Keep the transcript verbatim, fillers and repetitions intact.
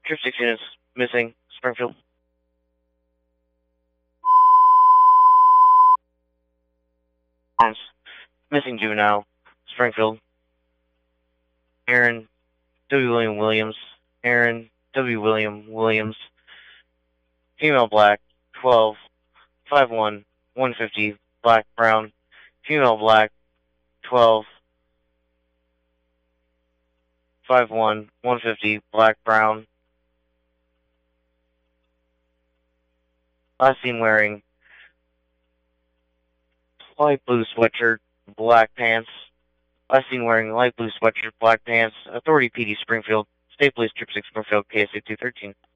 Trip six units missing, Springfield. Missing juvenile, Springfield. Aaron W. William Williams. Aaron W. William Williams. Female black, twelve, five one, one fifty, black brown. Female black, twelve, five one, one fifty, black brown. Last seen wearing light blue sweatshirt, black pants. Last seen wearing light blue sweatshirt, black pants. Authority P D Springfield. State Police Trip six Springfield, K S A two thirteen.